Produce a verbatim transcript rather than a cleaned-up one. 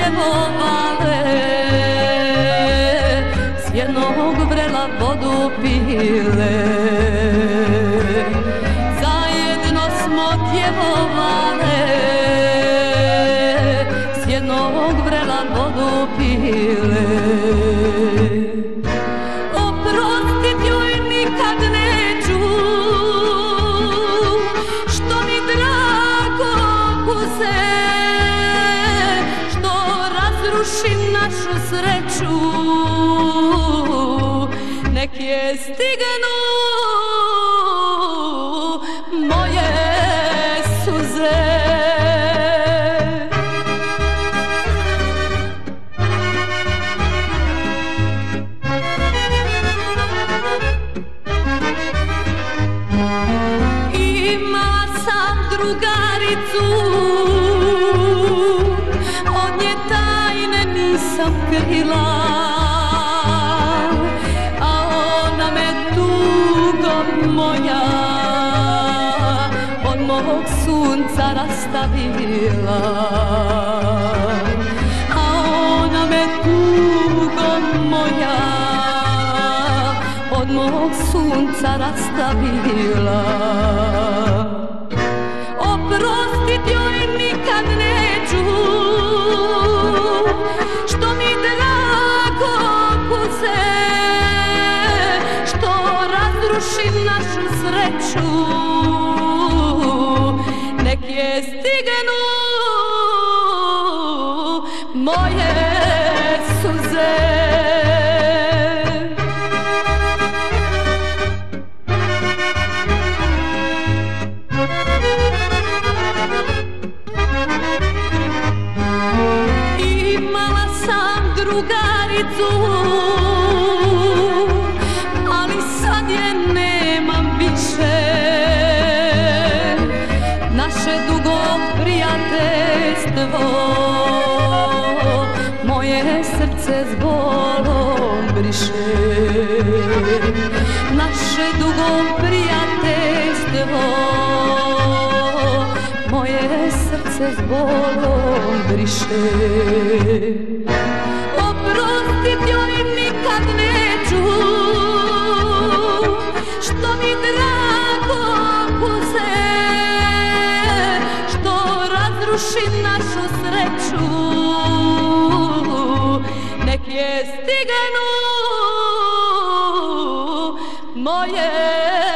djevovale, s jednog vrela vodu pile. Zajedno smo djevovale, s jednog vrela vodu pile. Oprostit joj nikad neću, što mi drago kuze, što razruši našu sreću. Nek je stignu moje suze. Imala sam drugaricu, od nje tajne nisam krila, a ona me tugom moja od mog sunca rastavila. A ona me tugom moja od mog sunca rastavila. Oprostit joj nikad neću, što mi drago kuze, što razruši našu sreću. Nek je stignu moje suze. Imala sam drugaricu, ali sad je nemam više. Naše dugo prijateljstvo moje srce s bolom briše. Naše dugo prijateljstvo moje srce s bolom briše. Oprostit joj nikad neću, što mi drago kuze, što razruši našu sreću. Nek je stignu moje